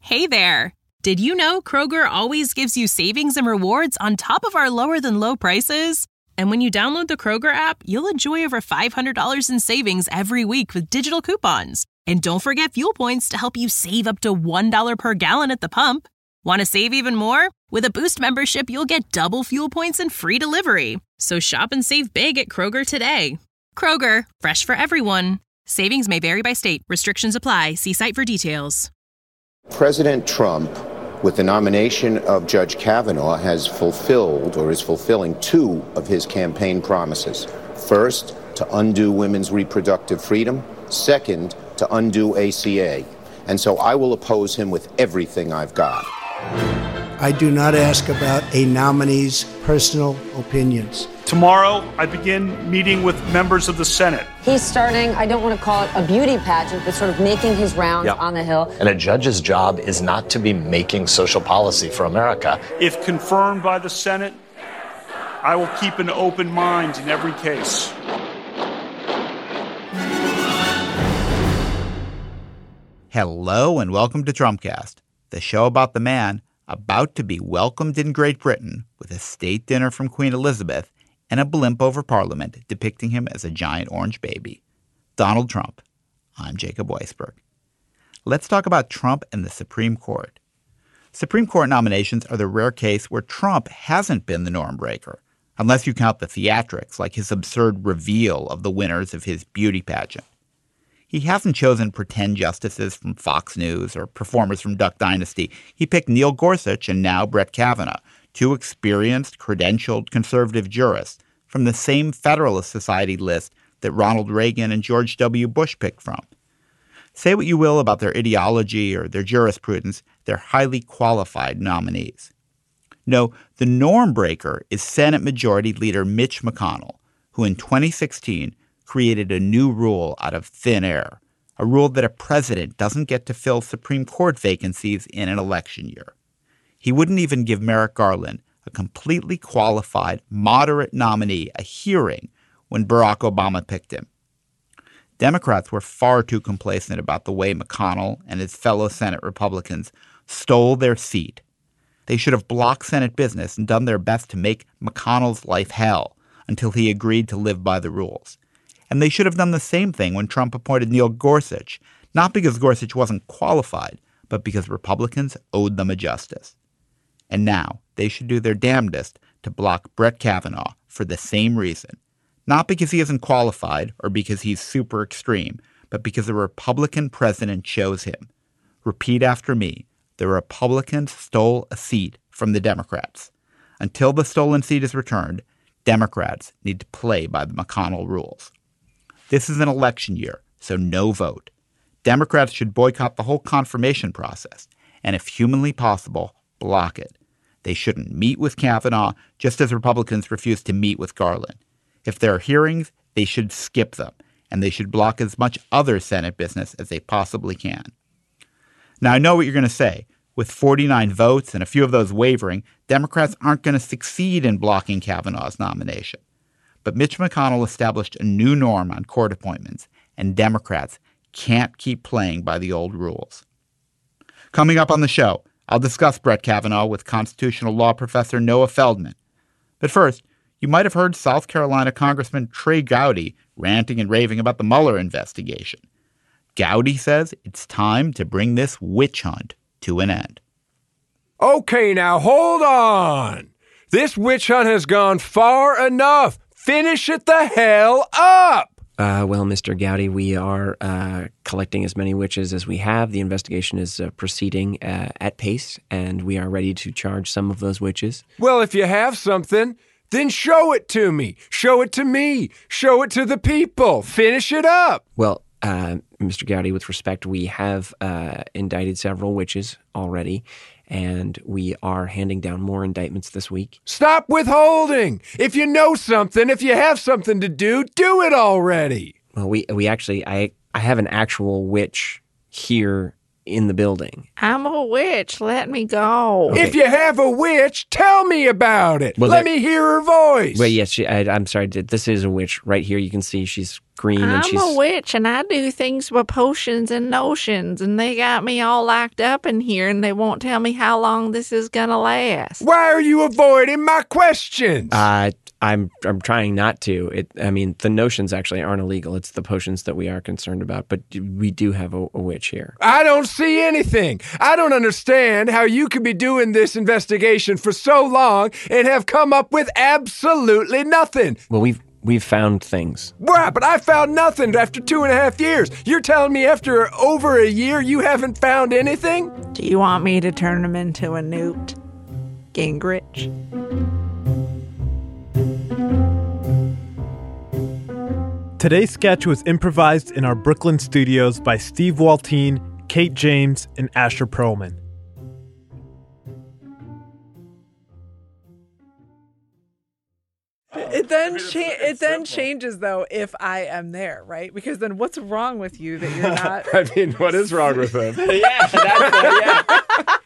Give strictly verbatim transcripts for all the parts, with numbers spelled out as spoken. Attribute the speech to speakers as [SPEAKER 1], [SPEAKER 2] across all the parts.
[SPEAKER 1] Hey there! Did you know Kroger always gives you savings and rewards on top of our lower-than-low prices? And when you download the Kroger app, you'll enjoy over five hundred dollars in savings every week with digital coupons. And don't forget fuel points to help you save up to one dollar per gallon at the pump. Want to save even more? With a Boost membership, you'll get double fuel points and free delivery. So shop and save big at Kroger today. Kroger, fresh for everyone. Savings may vary by state. Restrictions apply. See site for details.
[SPEAKER 2] President Trump, with the nomination of Judge Kavanaugh, has fulfilled or is fulfilling two of his campaign promises. First, to undo women's reproductive freedom. Second, to undo A C A. And so I will oppose him with everything I've got.
[SPEAKER 3] I do not ask about a nominee's personal opinions.
[SPEAKER 4] Tomorrow, I begin meeting with members of the Senate.
[SPEAKER 5] He's starting, I don't want to call it a beauty pageant, but sort of making his rounds yep. on the Hill.
[SPEAKER 6] And a judge's job is not to be making social policy for America.
[SPEAKER 4] If confirmed by the Senate, I will keep an open mind in every case.
[SPEAKER 7] Hello and welcome to Trumpcast, the show about the man about to be welcomed in Great Britain with a state dinner from Queen Elizabeth and a blimp over Parliament depicting him as a giant orange baby. Donald Trump. I'm Jacob Weisberg. Let's talk about Trump and the Supreme Court. Supreme Court nominations are the rare case where Trump hasn't been the norm breaker, unless you count the theatrics like his absurd reveal of the winners of his beauty pageant. He hasn't chosen pretend justices from Fox News or performers from Duck Dynasty. He picked Neil Gorsuch and now Brett Kavanaugh, two experienced, credentialed conservative jurists from the same Federalist Society list that Ronald Reagan and George W. Bush picked from. Say what you will about their ideology or their jurisprudence, they're highly qualified nominees. No, the norm breaker is Senate Majority Leader Mitch McConnell, who in twenty sixteen created a new rule out of thin air, a rule that a president doesn't get to fill Supreme Court vacancies in an election year. He wouldn't even give Merrick Garland, a completely qualified, moderate nominee, a hearing when Barack Obama picked him. Democrats were far too complacent about the way McConnell and his fellow Senate Republicans stole their seat. They should have blocked Senate business and done their best to make McConnell's life hell until he agreed to live by the rules. And they should have done the same thing when Trump appointed Neil Gorsuch, not because Gorsuch wasn't qualified, but because Republicans owed them a justice. And now they should do their damnedest to block Brett Kavanaugh for the same reason. Not because he isn't qualified or because he's super extreme, but because a Republican president chose him. Repeat after me. The Republicans stole a seat from the Democrats. Until the stolen seat is returned, Democrats need to play by the McConnell rules. This is an election year, so no vote. Democrats should boycott the whole confirmation process, and if humanly possible, block it. They shouldn't meet with Kavanaugh, just as Republicans refuse to meet with Garland. If there are hearings, they should skip them, and they should block as much other Senate business as they possibly can. Now, I know what you're going to say. With forty-nine votes and a few of those wavering, Democrats aren't going to succeed in blocking Kavanaugh's nomination. But Mitch McConnell established a new norm on court appointments, and Democrats can't keep playing by the old rules. Coming up on the show, I'll discuss Brett Kavanaugh with constitutional law professor Noah Feldman. But first, you might have heard South Carolina Congressman Trey Gowdy ranting and raving about the Mueller investigation. Gowdy says it's time to bring this witch hunt to an end.
[SPEAKER 8] Okay, now hold on. This witch hunt has gone far enough. Finish it the hell up!
[SPEAKER 9] Uh, well, Mister Gowdy, we are uh, collecting as many witches as we have. The investigation is uh, proceeding uh, at pace, and we are ready to charge some of those witches.
[SPEAKER 8] Well, if you have something, then show it to me. Show it to me. Show it to the people. Finish it up.
[SPEAKER 9] Well, uh, Mister Gowdy, with respect, we have uh, indicted several witches already, and we are handing down more indictments this week.
[SPEAKER 8] Stop withholding! If you know something, if you have something to do, do it already!
[SPEAKER 9] Well, we we actually, I, I have an actual witch here in the building.
[SPEAKER 10] I'm a witch. Let me go.
[SPEAKER 8] Okay. If you have a witch, tell me about it. Well, Let there, me hear her voice.
[SPEAKER 9] Wait, yes, she, I, I'm sorry. This is a witch. Right here, you can see she's green.
[SPEAKER 10] I'm
[SPEAKER 9] and she's...
[SPEAKER 10] a witch, and I do things with potions and notions, and they got me all locked up in here, and they won't tell me how long this is going to last.
[SPEAKER 8] Why are you avoiding my questions?
[SPEAKER 9] Uh, I'm I'm trying not to. It. I mean, the notions actually aren't illegal. It's the potions that we are concerned about. But we do have a, a witch here.
[SPEAKER 8] I don't see anything. I don't understand how you could be doing this investigation for so long and have come up with absolutely nothing.
[SPEAKER 9] Well, we've we've found things.
[SPEAKER 8] Right, but I found nothing after two and a half years. You're telling me after over a year you haven't found anything?
[SPEAKER 10] Do you want me to turn him into a Newt Gingrich?
[SPEAKER 11] Today's sketch was improvised in our Brooklyn studios by Steve Waltine, Kate James, and Asher Perlman.
[SPEAKER 12] It then cha- it then changes though if I am there, right? Because then what's wrong with you that you're not?
[SPEAKER 8] I mean, what is wrong with him?
[SPEAKER 9] yeah, that's a, yeah.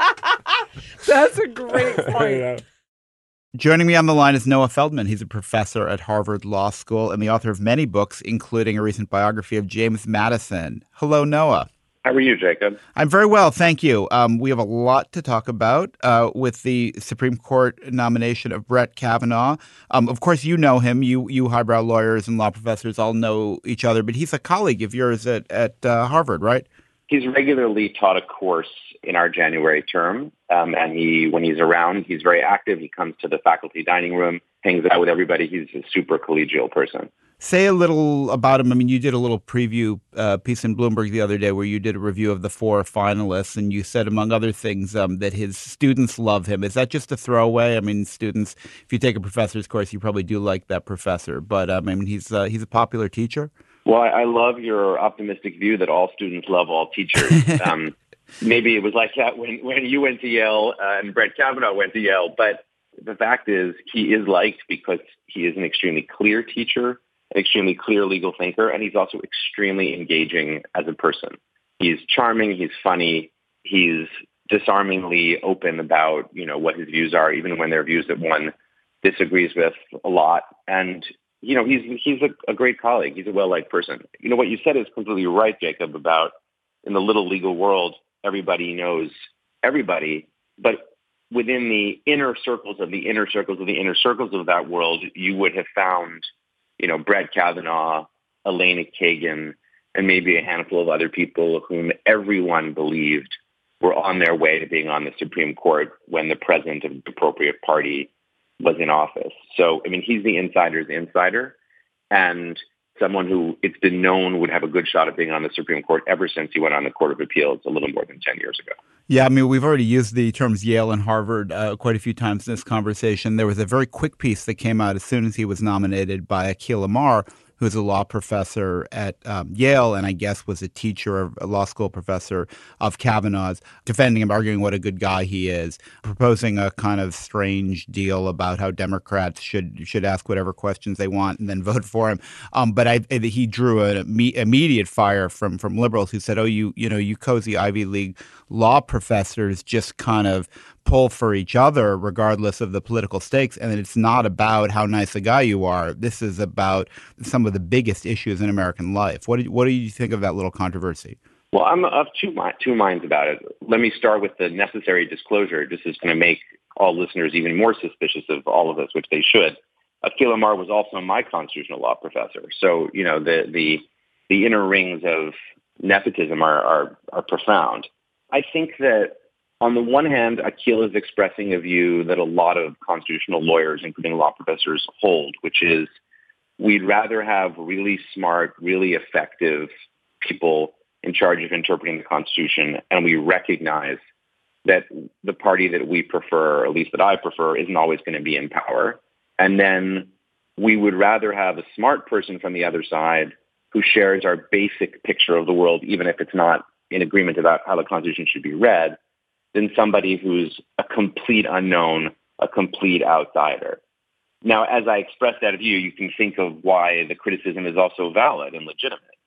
[SPEAKER 12] That's a great point. Yeah.
[SPEAKER 7] Joining me on the line is Noah Feldman. He's a professor at Harvard Law School and the author of many books, including a recent biography of James Madison. Hello, Noah.
[SPEAKER 13] How are you, Jacob?
[SPEAKER 7] I'm very well, thank you. Um, we have a lot to talk about uh, with the Supreme Court nomination of Brett Kavanaugh. Um, of course, you know him. You you highbrow lawyers and law professors all know each other, but he's a colleague of yours at, at uh, Harvard, right?
[SPEAKER 13] He's regularly taught a course in our January term, um, and he, when he's around, he's very active. He comes to the faculty dining room, hangs out with everybody. He's a super collegial person.
[SPEAKER 7] Say a little about him. I mean, you did a little preview uh, piece in Bloomberg the other day where you did a review of the four finalists, and you said, among other things, um, that his students love him. Is that just a throwaway? I mean, students, if you take a professor's course, you probably do like that professor. But um, I mean, he's uh, he's a popular teacher.
[SPEAKER 13] Well, I love your optimistic view that all students love all teachers. um, maybe it was like that when, when you went to Yale uh, and Brett Kavanaugh went to Yale. But the fact is he is liked because he is an extremely clear teacher, an extremely clear legal thinker, and he's also extremely engaging as a person. He's charming, he's funny, he's disarmingly open about, you know, what his views are, even when they're views that one disagrees with a lot. And, you know, he's he's a, a great colleague. He's a well-liked person. You know, what you said is completely right, Jacob, about in the little legal world, everybody knows everybody, but within the inner circles of the inner circles of the inner circles of that world, you would have found, you know, Brett Kavanaugh, Elena Kagan, and maybe a handful of other people whom everyone believed were on their way to being on the Supreme Court when the president of the appropriate party was in office. So, I mean, he's the insider's insider, and someone who it's been known would have a good shot at being on the Supreme Court ever since he went on the Court of Appeals a little more than ten years ago.
[SPEAKER 7] Yeah, I mean, we've already used the terms Yale and Harvard uh, quite a few times in this conversation. There was a very quick piece that came out as soon as he was nominated by Akhil Amar, who's a law professor at um, Yale and I guess was a teacher, a law school professor of Kavanaugh's, defending him, arguing what a good guy he is, proposing a kind of strange deal about how Democrats should should ask whatever questions they want and then vote for him. Um, but I, he drew an immediate fire from from liberals who said, oh, you you know, you cozy Ivy League law professors just kind of pull for each other regardless of the political stakes, and it's not about how nice a guy you are. This is about some of the biggest issues in American life. What do you, what do you think of that little controversy?
[SPEAKER 13] Well, I'm of two, two minds about it. Let me start with the necessary disclosure. This is going to make all listeners even more suspicious of all of this, which they should. Akhil Amar was also my constitutional law professor. So, you know, the the, the inner rings of nepotism are, are, are profound. I think that on the one hand, Akhil is expressing a view that a lot of constitutional lawyers, including law professors, hold, which is we'd rather have really smart, really effective people in charge of interpreting the Constitution, and we recognize that the party that we prefer, or at least that I prefer, isn't always going to be in power. And then we would rather have a smart person from the other side who shares our basic picture of the world, even if it's not in agreement about how the Constitution should be read, than somebody who's a complete unknown, a complete outsider. Now, as I express that view, you can think of why the criticism is also valid and legitimate.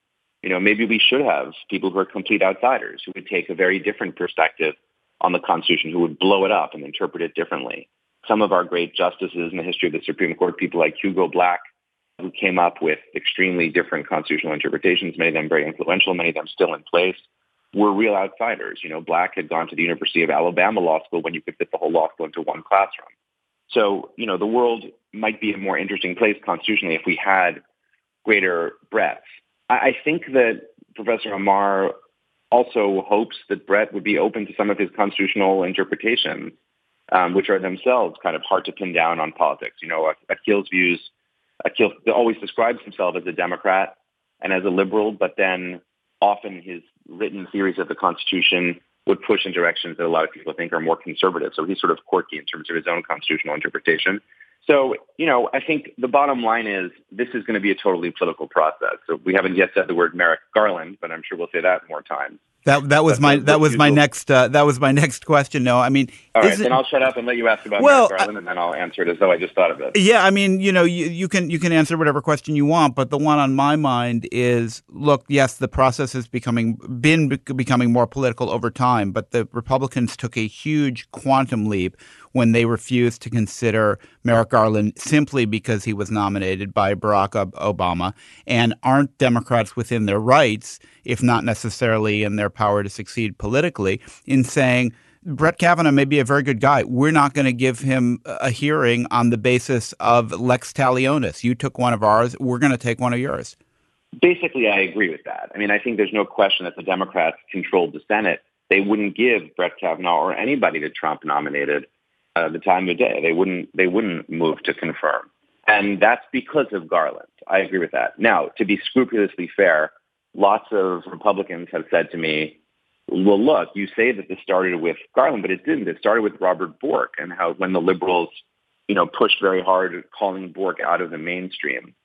[SPEAKER 13] You know, maybe we should have people who are complete outsiders who would take a very different perspective on the Constitution, who would blow it up and interpret it differently. Some of our great justices in the history of the Supreme Court, people like Hugo Black, who came up with extremely different constitutional interpretations, many of them very influential, many of them still in place, were real outsiders. You know, Black had gone to the University of Alabama Law School when you could fit the whole law school into one classroom. So, you know, the world might be a more interesting place constitutionally if we had greater breadth. I, I think that Professor Amar also hopes that Brett would be open to some of his constitutional interpretations, um, which are themselves kind of hard to pin down on politics. You know, Akhil's views, Akhil always describes himself as a Democrat and as a liberal, but then often his written theories of the Constitution would push in directions that a lot of people think are more conservative. So he's sort of quirky in terms of his own constitutional interpretation. So, you know, I think the bottom line is this is going to be a totally political process. So we haven't yet said the word Merrick Garland, but I'm sure we'll say that more times.
[SPEAKER 7] That that was my that was my next uh, that was my next question. No, I mean,
[SPEAKER 13] all right, then I'll shut up and let you ask about
[SPEAKER 7] well,
[SPEAKER 13] Merrick Garland, and then I'll answer it as though I just thought of it.
[SPEAKER 7] Yeah, I mean, you know, you, you can you can answer whatever question you want, but the one on my mind is: look, yes, the process is becoming been becoming more political over time, but the Republicans took a huge quantum leap when they refused to consider Merrick Garland simply because he was nominated by Barack Obama. And aren't Democrats within their rights, if not necessarily in their power to succeed politically, in saying Brett Kavanaugh may be a very good guy. We're not going to give him a hearing on the basis of lex talionis. You took one of ours. We're going to take one of yours.
[SPEAKER 13] Basically, I agree with that. I mean, I think there's no question that the Democrats controlled the Senate. They wouldn't give Brett Kavanaugh or anybody that Trump nominated Uh, the time of day. They wouldn't they wouldn't move to confirm. And that's because of Garland. I agree with that. Now, to be scrupulously fair, lots of Republicans have said to me, well, look, you say that this started with Garland, but it didn't. It started with Robert Bork, and how when the liberals, you know, pushed very hard at calling Bork out of the mainstream.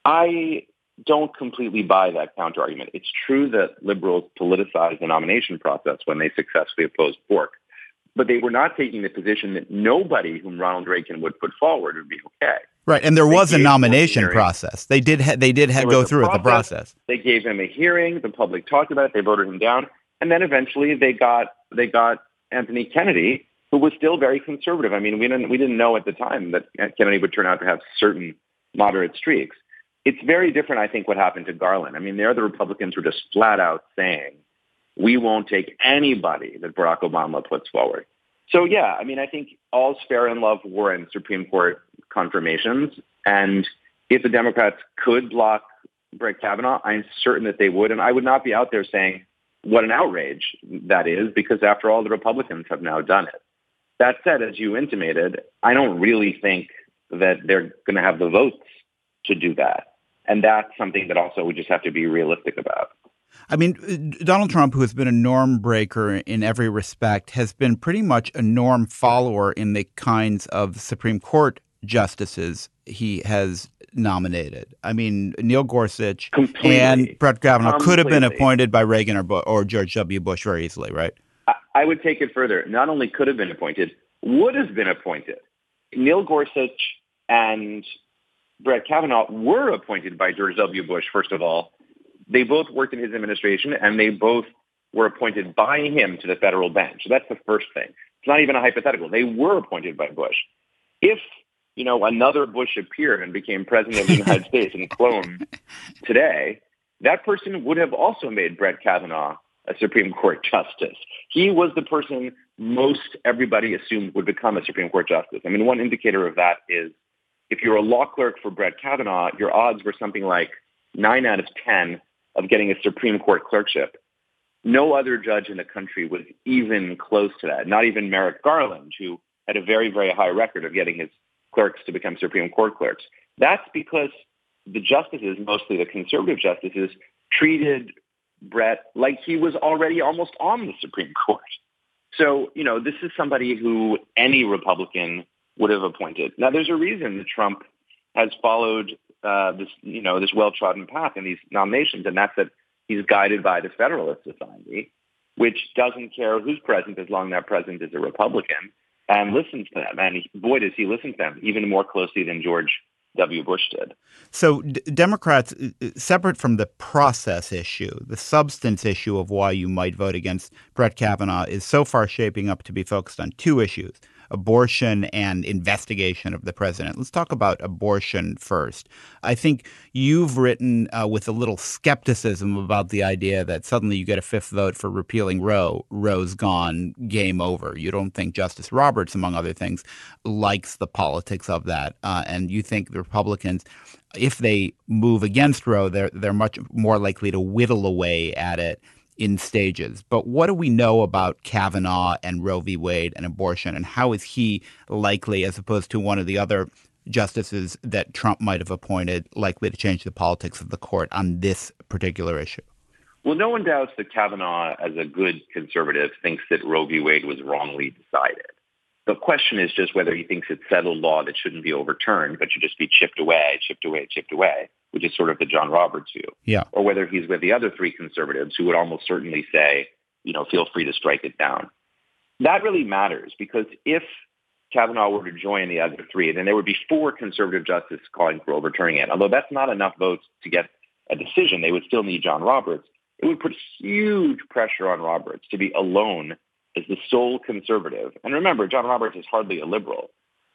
[SPEAKER 13] I don't completely buy that counterargument. It's true that liberals politicized the nomination process when they successfully opposed Bork. But they were not taking the position that nobody whom Ronald Reagan would put forward would be okay.
[SPEAKER 7] Right, and there
[SPEAKER 13] they
[SPEAKER 7] was a nomination process. They did ha- they did ha- go through with the process.
[SPEAKER 13] They gave him a hearing. The public talked about it. They voted him down, and then eventually they got they got Anthony Kennedy, who was still very conservative. I mean, we didn't we didn't know at the time that Kennedy would turn out to have certain moderate streaks. It's very different, I think, what happened to Garland. I mean, there the Republicans were just flat out saying, we won't take anybody that Barack Obama puts forward. So, yeah, I mean, I think all's fair in love, war, and Supreme Court confirmations. And if the Democrats could block Brett Kavanaugh, I'm certain that they would. And I would not be out there saying what an outrage that is, because after all, the Republicans have now done it. That said, as you intimated, I don't really think that they're going to have the votes to do that. And that's something that also we just have to be realistic about.
[SPEAKER 7] I mean, Donald Trump, who has been a norm breaker in every respect, has been pretty much a norm follower in the kinds of Supreme Court justices he has nominated. I mean, Neil Gorsuch
[SPEAKER 13] Completely.
[SPEAKER 7] and Brett Kavanaugh
[SPEAKER 13] Completely.
[SPEAKER 7] could have been appointed by Reagan or, Bu- or George W. Bush very easily, right?
[SPEAKER 13] I, I would take it further. Not only could have been appointed, would have been appointed. Neil Gorsuch and Brett Kavanaugh were appointed by George W. Bush, first of all. They both worked in his administration, and they both were appointed by him to the federal bench. So that's the first thing. It's not even a hypothetical. They were appointed by Bush. If, you know, another Bush appeared and became president of the United States and clone today, that person would have also made Brett Kavanaugh a Supreme Court justice. He was the person most everybody assumed would become a Supreme Court justice. I mean, one indicator of that is if you're a law clerk for Brett Kavanaugh, your odds were something like nine out of ten of getting a Supreme Court clerkship. No other judge in the country was even close to that, not even Merrick Garland, who had a very, very high record of getting his clerks to become Supreme Court clerks. That's because the justices, mostly the conservative justices, treated Brett like he was already almost on the Supreme Court. So, you know, this is somebody who any Republican would have appointed. Now, there's a reason that Trump has followed Uh, this, you know, this well-trodden path in these nominations, and that's that he's guided by the Federalist Society, which doesn't care who's president as long as that president is a Republican, and listens to them. And he, boy, does he listen to them even more closely than George W. Bush did.
[SPEAKER 7] So d- Democrats, separate from the process issue, the substance issue of why you might vote against Brett Kavanaugh is so far shaping up to be focused on two issues: abortion and investigation of the president. Let's talk about abortion first. I think you've written uh, with a little skepticism about the idea that suddenly you get a fifth vote for repealing Roe. Roe's gone, game over. You don't think Justice Roberts, among other things, likes the politics of that. Uh, and you think the Republicans, if they move against Roe, they're, they're much more likely to whittle away at it in stages. But what do we know about Kavanaugh and Roe v. Wade and abortion, and how is he likely, as opposed to one of the other justices that Trump might have appointed, likely to change the politics of the court on this particular issue?
[SPEAKER 13] Well, no one doubts that Kavanaugh, as a good conservative, thinks that Roe v. Wade was wrongly decided. The question is just whether he thinks it's settled law that shouldn't be overturned, but should just be chipped away, chipped away, chipped away, which is sort of the John Roberts view.
[SPEAKER 7] Yeah.
[SPEAKER 13] Or whether he's with the other three conservatives who would almost certainly say, you know, feel free to strike it down. That really matters, because if Kavanaugh were to join the other three, then there would be four conservative justices calling for overturning it. Although that's not enough votes to get a decision, they would still need John Roberts. It would put huge pressure on Roberts to be alone as the sole conservative. And remember, John Roberts is hardly a liberal,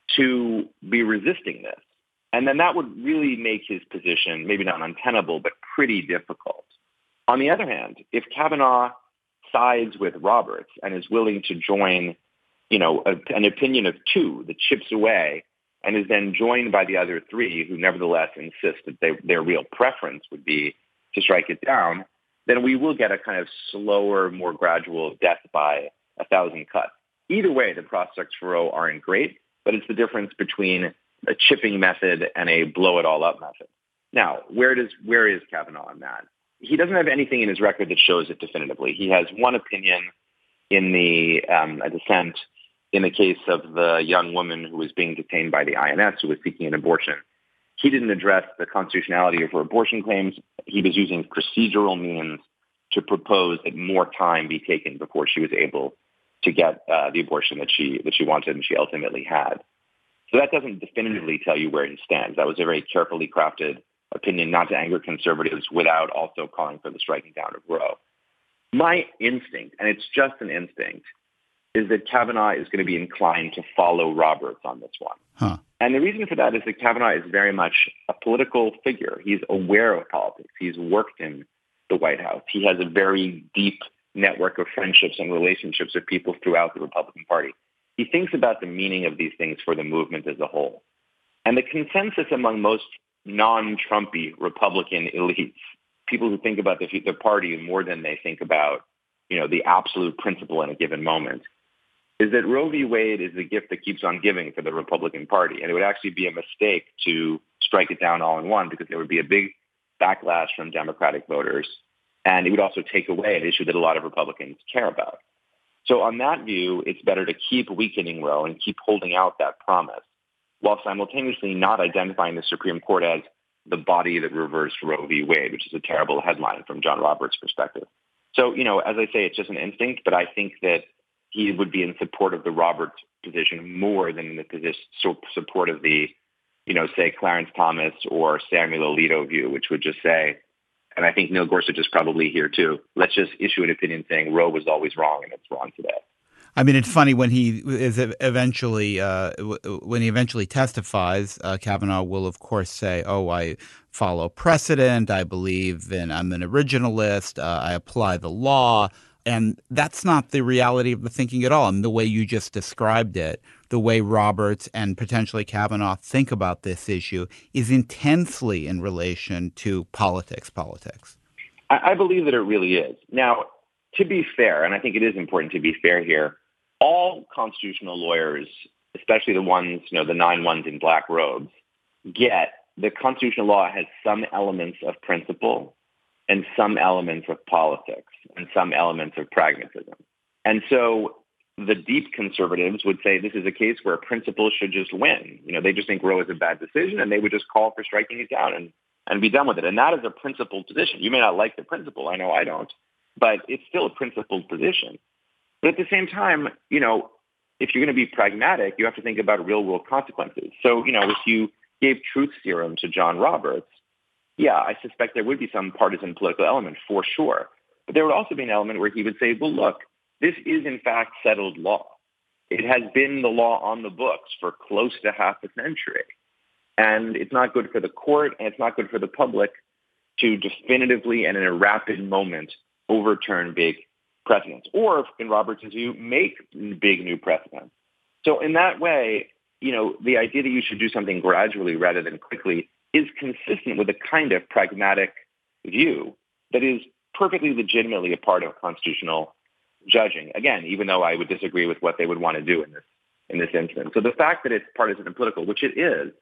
[SPEAKER 13] to be resisting this. And then that would really make his position maybe not untenable, but pretty difficult. On the other hand, if Kavanaugh sides with Roberts and is willing to join, you know, a, an opinion of two that chips away and is then joined by the other three who nevertheless insist that they, their real preference would be to strike it down, then we will get a kind of slower, more gradual death by a thousand cuts. Either way, the prospects for Roe aren't great, but it's the difference between a chipping method and a blow it all up method. Now, where does where is Kavanaugh on that? He doesn't have anything in his record that shows it definitively. He has one opinion in the um, a dissent in the case of the young woman who was being detained by the I N S who was seeking an abortion. He didn't address the constitutionality of her abortion claims. He was using procedural means to propose that more time be taken before she was able to get uh, the abortion that she that she wanted and she ultimately had. So that doesn't definitively tell you where he stands. That was a very carefully crafted opinion not to anger conservatives without also calling for the striking down of Roe. My instinct, and it's just an instinct, is that Kavanaugh is going to be inclined to follow Roberts on this one.
[SPEAKER 7] Huh.
[SPEAKER 13] And the reason for that is that Kavanaugh is very much a political figure. He's aware of politics. He's worked in the White House. He has a very deep network of friendships and relationships with people throughout the Republican Party. He thinks about the meaning of these things for the movement as a whole. And the consensus among most non-Trumpy Republican elites, people who think about the, the party more than they think about, you know, the absolute principle in a given moment, is that Roe v. Wade is the gift that keeps on giving for the Republican Party. And it would actually be a mistake to strike it down all in one, because there would be a big backlash from Democratic voters. And it would also take away an issue that a lot of Republicans care about. So on that view, it's better to keep weakening Roe and keep holding out that promise, while simultaneously not identifying the Supreme Court as the body that reversed Roe v. Wade, which is a terrible headline from John Roberts' perspective. So, you know, as I say, it's just an instinct, but I think that he would be in support of the Roberts position more than in the position, so support of the, you know, say Clarence Thomas or Samuel Alito view, which would just say, and I think Neil Gorsuch is probably here too, let's just issue an opinion saying Roe was always wrong and it's wrong today.
[SPEAKER 7] I mean, it's funny when he is eventually uh, when he eventually testifies, uh, Kavanaugh will, of course, say, oh, I follow precedent. I believe in I'm an originalist. Uh, I apply the law. And that's not the reality of the thinking at all. I mean, the way you just described it, the way Roberts and potentially Kavanaugh think about this issue is intensely in relation to politics, politics.
[SPEAKER 13] I, I believe that it really is. Now, to be fair, and I think it is important to be fair here, all constitutional lawyers, especially the ones, you know, the nine ones in black robes, get that constitutional law has some elements of principle and some elements of politics and some elements of pragmatism. And so the deep conservatives would say this is a case where principle should just win. You know, they just think Roe is a bad decision and they would just call for striking it down and, and be done with it. And that is a principled position. You may not like the principle. I know I don't. But it's still a principled position. But at the same time, you know, if you're going to be pragmatic, you have to think about real world consequences. So, you know, if you gave truth serum to John Roberts, yeah, I suspect there would be some partisan political element for sure. But there would also be an element where he would say, well, look, this is in fact settled law. It has been the law on the books for close to half a century. And it's not good for the court and it's not good for the public to definitively and in a rapid moment overturn big precedents, or in Roberts' view, make big new precedents. So in that way, you know, the idea that you should do something gradually rather than quickly is consistent with a kind of pragmatic view that is perfectly legitimately a part of constitutional judging. Again, even though I would disagree with what they would want to do in this in this instance. So the fact that it's partisan and political, which it is,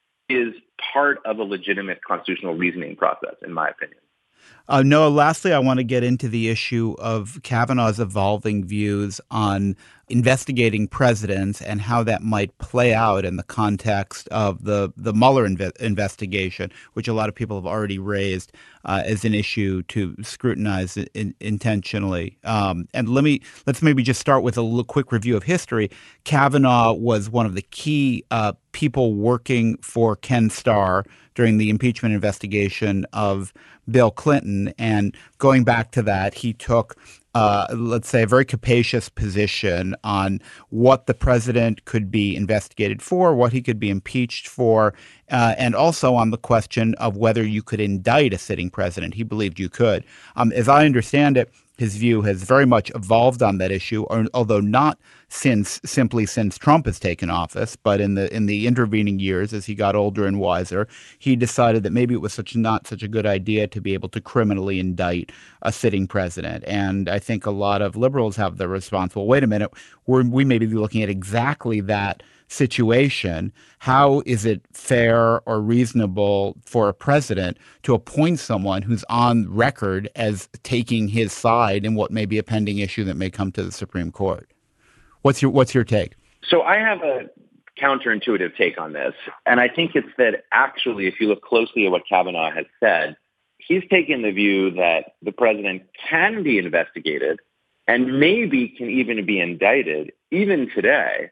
[SPEAKER 13] is part of a legitimate constitutional reasoning process, in my opinion.
[SPEAKER 7] Uh, Noah, lastly, I want to get into the issue of Kavanaugh's evolving views on investigating presidents and how that might play out in the context of the, the Mueller inve- investigation, which a lot of people have already raised uh, as an issue to scrutinize in, intentionally. Um, and let me let's maybe just start with a little quick review of history. Kavanaugh was one of the key uh, people working for Ken Starr during the impeachment investigation of Bill Clinton. And going back to that, he took, uh, let's say, a very capacious position on what the president could be investigated for, what he could be impeached for, uh, and also on the question of whether you could indict a sitting president. He believed you could. Um, as I understand it, his view has very much evolved on that issue, or, although not since simply since Trump has taken office, but in the in the intervening years, as he got older and wiser, he decided that maybe it was such not such a good idea to be able to criminally indict a sitting president. And I think a lot of liberals have the response, well, wait a minute, we're, we may be looking at exactly that situation. How is it fair or reasonable for a president to appoint someone who's on record as taking his side in what may be a pending issue that may come to the Supreme Court? What's your what's your take?
[SPEAKER 13] So I have a counterintuitive take on this, and I think it's that actually, if you look closely at what Kavanaugh has said, he's taken the view that the president can be investigated and maybe can even be indicted, even today,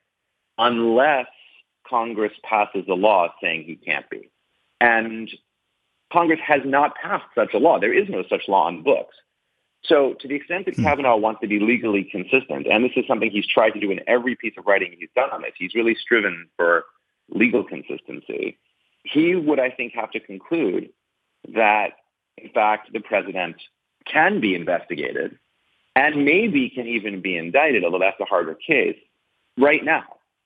[SPEAKER 13] unless Congress passes a law saying he can't be. And Congress has not passed such a law. There is no such law on the books. So to the extent that Kavanaugh wants to be legally consistent, and this is something he's tried to do in every piece of writing he's done on this, he's really striven for legal consistency, he would, I think, have to conclude that, in fact, the president can be investigated and maybe can even be indicted, although that's a harder case, right now.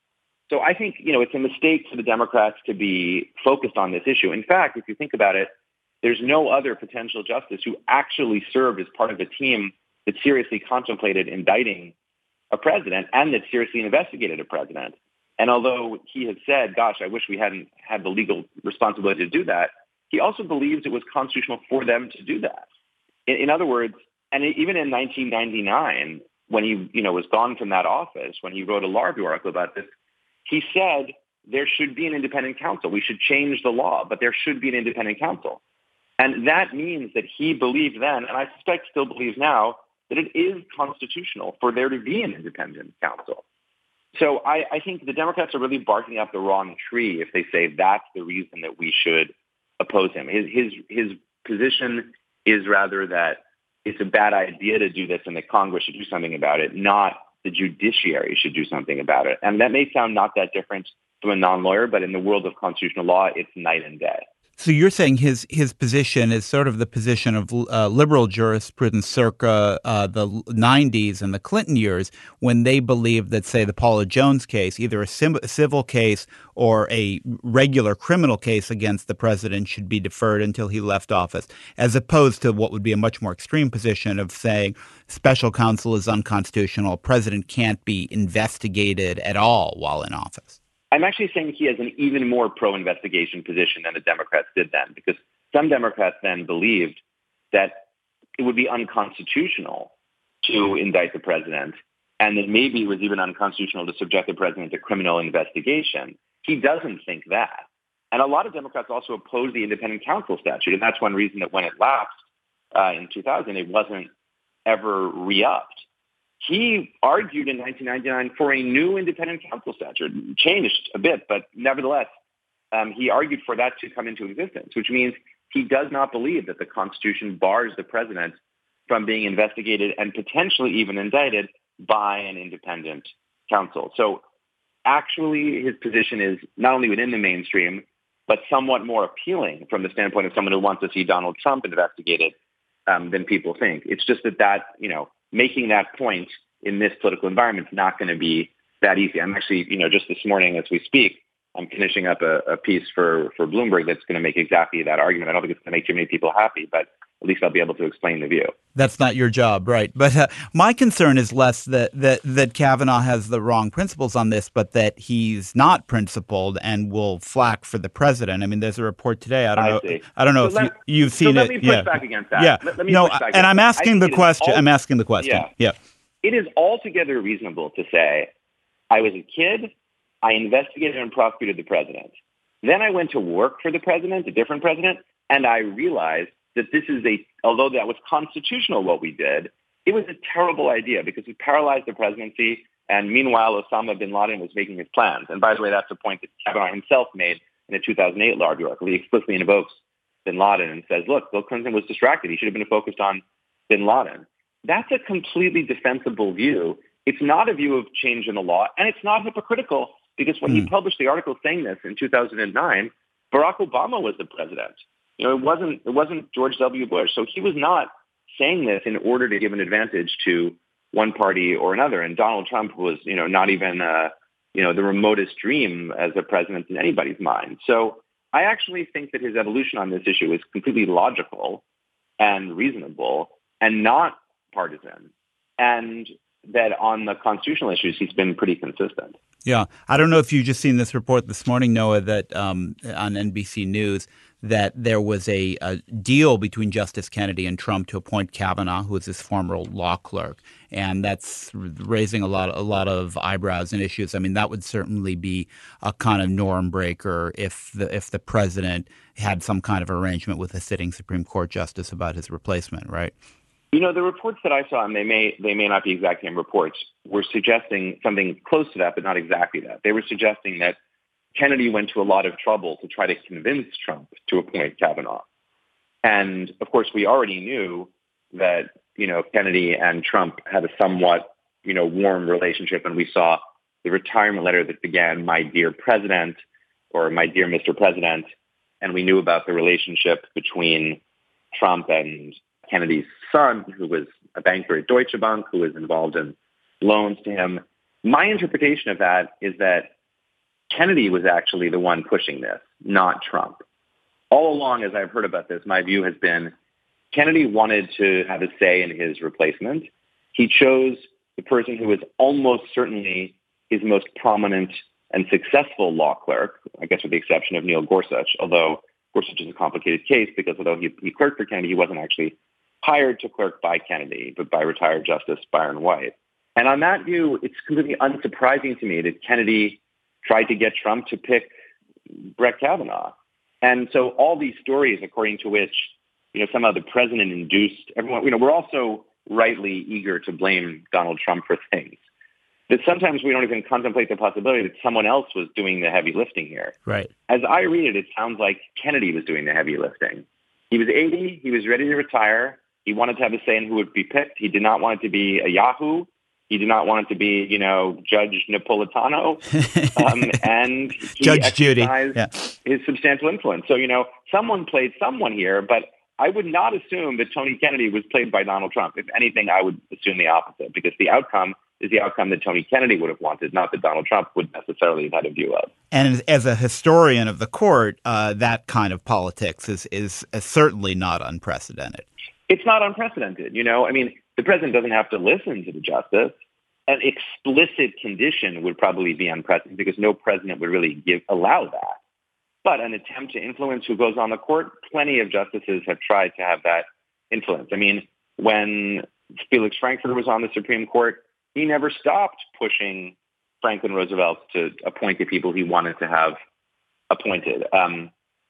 [SPEAKER 13] So I think, you know, it's a mistake for the Democrats to be focused on this issue. In fact, if you think about it, there's no other potential justice who actually served as part of a team that seriously contemplated indicting a president and that seriously investigated a president. And although he had said, gosh, I wish we hadn't had the legal responsibility to do that, he also believes it was constitutional for them to do that. In, in other words, and even in nineteen ninety-nine, when he, you know, was gone from that office, when he wrote a law review article about this, he said there should be an independent counsel. We should change the law, but there should be an independent counsel. And that means that he believed then, and I suspect still believes now, that it is constitutional for there to be an independent counsel. So I, I think the Democrats are really barking up the wrong tree if they say that's the reason that we should oppose him. His, his, his position is rather that it's a bad idea to do this and that Congress should do something about it, not the judiciary should do something about it. And that may sound not that different from a non-lawyer, but in the world of constitutional law, it's night and day.
[SPEAKER 7] So you're saying his his position is sort of the position of uh, liberal jurisprudence circa uh, the nineties and the Clinton years, when they believed that, say, the Paula Jones case, either a, sim- a civil case or a regular criminal case against the president should be deferred until he left office, as opposed to what would be a much more extreme position of saying special counsel is unconstitutional, president can't be investigated at all while in office.
[SPEAKER 13] I'm actually saying he has an even more pro-investigation position than the Democrats did then, because some Democrats then believed that it would be unconstitutional to indict the president, and that maybe it was even unconstitutional to subject the president to criminal investigation. He doesn't think that. And a lot of Democrats also oppose the independent counsel statute, and that's one reason that when it lapsed uh, in two thousand, it wasn't ever re-upped. He argued in nineteen ninety-nine for a new independent counsel statute. It changed a bit, but nevertheless, um, he argued for that to come into existence, which means he does not believe that the Constitution bars the president from being investigated and potentially even indicted by an independent counsel. So actually, his position is not only within the mainstream, but somewhat more appealing from the standpoint of someone who wants to see Donald Trump investigated um, than people think. It's just that that, you know, making that point in this political environment is not going to be that easy. I'm actually, you know, just this morning as we speak, I'm finishing up a, a piece for, for Bloomberg that's going to make exactly that argument. I don't think it's going to make too many people happy, but at least I'll be able to explain the view.
[SPEAKER 7] That's not your job, right? But uh, my concern is less that, that that Kavanaugh has the wrong principles on this, but that he's not principled and will flack for the president. I mean, there's a report today. I don't
[SPEAKER 13] I
[SPEAKER 7] know.
[SPEAKER 13] see.
[SPEAKER 7] I don't know
[SPEAKER 13] so
[SPEAKER 7] if
[SPEAKER 13] let,
[SPEAKER 7] you, you've
[SPEAKER 13] so
[SPEAKER 7] seen
[SPEAKER 13] let
[SPEAKER 7] it.
[SPEAKER 13] me push
[SPEAKER 7] yeah.
[SPEAKER 13] back against that.
[SPEAKER 7] Yeah.
[SPEAKER 13] Let, let me
[SPEAKER 7] no,
[SPEAKER 13] push back
[SPEAKER 7] and I'm
[SPEAKER 13] against
[SPEAKER 7] asking
[SPEAKER 13] that.
[SPEAKER 7] the question.
[SPEAKER 13] All,
[SPEAKER 7] I'm asking the question.
[SPEAKER 13] Yeah.
[SPEAKER 7] yeah.
[SPEAKER 13] It is altogether reasonable to say, I was a kid, I investigated and prosecuted the president. Then I went to work for the president, a different president, and I realized that this is a, although that was constitutional what we did, it was a terrible idea because it paralyzed the presidency. And meanwhile, Osama bin Laden was making his plans. And by the way, that's a point that Kavanaugh himself made in a two thousand eight law review article. He explicitly invokes bin Laden and says, look, Bill Clinton was distracted. He should have been focused on bin Laden. That's a completely defensible view. It's not a view of change in the law, and it's not hypocritical because when mm. he published the article saying this in two thousand nine, Barack Obama was the president. You know, it wasn't it wasn't George W. Bush. So he was not saying this in order to give an advantage to one party or another. And Donald Trump was, you know, not even, uh, you know, the remotest dream as a president in anybody's mind. So I actually think that his evolution on this issue is completely logical and reasonable and not partisan. And that on the constitutional issues, he's been pretty consistent.
[SPEAKER 7] Yeah. I don't know if you've just seen this report this morning, Noah, that um, on N B C News, that there was a, a deal between Justice Kennedy and Trump to appoint Kavanaugh, who is his former law clerk. And that's raising a lot, a lot of eyebrows and issues. I mean, that would certainly be a kind of norm breaker if the if the president had some kind of arrangement with a sitting Supreme Court justice about his replacement, right?
[SPEAKER 13] You know, the reports that I saw, and they may they may not be exact same reports, were suggesting something close to that, but not exactly that. They were suggesting that Kennedy went to a lot of trouble to try to convince Trump to appoint Kavanaugh. And, of course, we already knew that, you know, Kennedy and Trump had a somewhat, you know, warm relationship. And we saw the retirement letter that began, "My dear President," or "My dear Mister President." And we knew about the relationship between Trump and Kennedy's son, who was a banker at Deutsche Bank, who was involved in loans to him. My interpretation of that is that Kennedy was actually the one pushing this, not Trump. All along, as I've heard about this, my view has been Kennedy wanted to have a say in his replacement. He chose the person who was almost certainly his most prominent and successful law clerk, I guess with the exception of Neil Gorsuch, although Gorsuch is a complicated case because although he, he clerked for Kennedy, he wasn't actually hired to clerk by Kennedy, but by retired Justice Byron White. And on that view, it's completely unsurprising to me that Kennedy tried to get Trump to pick Brett Kavanaugh. And so all these stories, according to which, you know, somehow the president induced everyone, you know, we're also rightly eager to blame Donald Trump for things. That sometimes we don't even contemplate the possibility that someone else was doing the heavy lifting here.
[SPEAKER 7] Right.
[SPEAKER 13] As I read it, it sounds like Kennedy was doing the heavy lifting. He was eighty. He was ready to retire. He wanted to have a say in who would be picked. He did not want it to be a Yahoo. He did not want it to be, you know, Judge Napolitano. Um, and he
[SPEAKER 7] Judge Judy.
[SPEAKER 13] Yeah. His substantial influence. So, you know, someone played someone here, but I would not assume that Tony Kennedy was played by Donald Trump. If anything, I would assume the opposite, because the outcome is the outcome that Tony Kennedy would have wanted, not that Donald Trump would necessarily have had a view of.
[SPEAKER 7] And as a historian of the court, uh, that kind of politics is, is is certainly not unprecedented.
[SPEAKER 13] It's not unprecedented. You know, I mean, the president doesn't have to listen to the justice. An explicit condition would probably be unprecedented because no president would really give allow that. But an attempt to influence who goes on the court, plenty of justices have tried to have that influence. I mean, when Felix Frankfurter was on the Supreme Court, he never stopped pushing Franklin Roosevelt to appoint the people he wanted to have appointed. Um,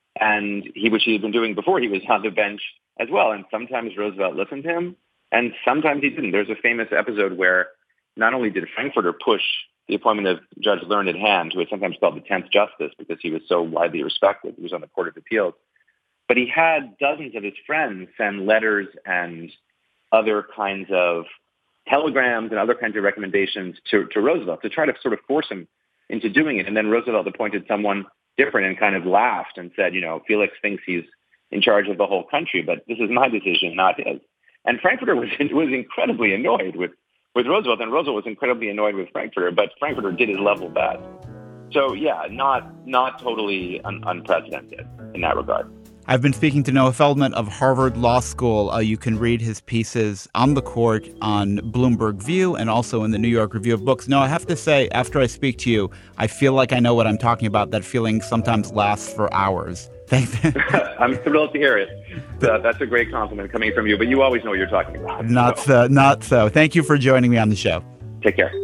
[SPEAKER 13] and he, which he had been doing before he was on the bench as well. And sometimes Roosevelt listened to him, and sometimes he didn't. There's a famous episode where not only did Frankfurter push the appointment of Judge Learned Hand, who is sometimes called the tenth Justice because he was so widely respected. He was on the Court of Appeals. But he had dozens of his friends send letters and other kinds of telegrams and other kinds of recommendations to, to Roosevelt to try to sort of force him into doing it. And then Roosevelt appointed someone different and kind of laughed and said, you know, Felix thinks he's in charge of the whole country, but this is my decision, not his. And Frankfurter was was incredibly annoyed with, with Roosevelt, and Roosevelt was incredibly annoyed with Frankfurter, but Frankfurter did his level best. So, yeah, not not totally un- unprecedented in that regard.
[SPEAKER 7] I've been speaking to Noah Feldman of Harvard Law School. Uh, you can read his pieces on the court on Bloomberg View and also in the New York Review of Books. Noah, I have to say, after I speak to you, I feel like I know what I'm talking about. That feeling sometimes lasts for hours. Thanks.
[SPEAKER 13] I'm thrilled to hear it. Uh, that's a great compliment coming from you, but you always know what you're talking about.
[SPEAKER 7] Not so. Not so. Thank you for joining me on the show.
[SPEAKER 13] Take care.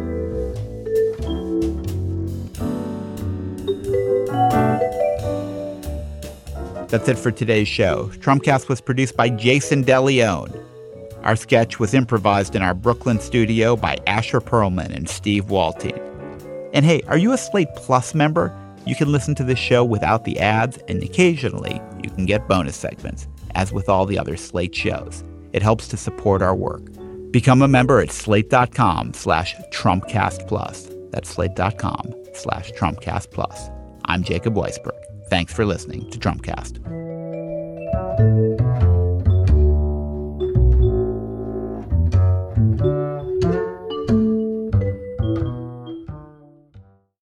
[SPEAKER 7] That's it for today's show. Trumpcast was produced by Jason DeLeon. Our sketch was improvised in our Brooklyn studio by Asher Perlman and Steve Waltine. And hey, are you a Slate Plus member? You can listen to this show without the ads, and occasionally you can get bonus segments, as with all the other Slate shows. It helps to support our work. Become a member at slate.com slash Trumpcast Plus. That's slate.com slash Trumpcast Plus. I'm Jacob Weisberg. Thanks for listening to Trumpcast.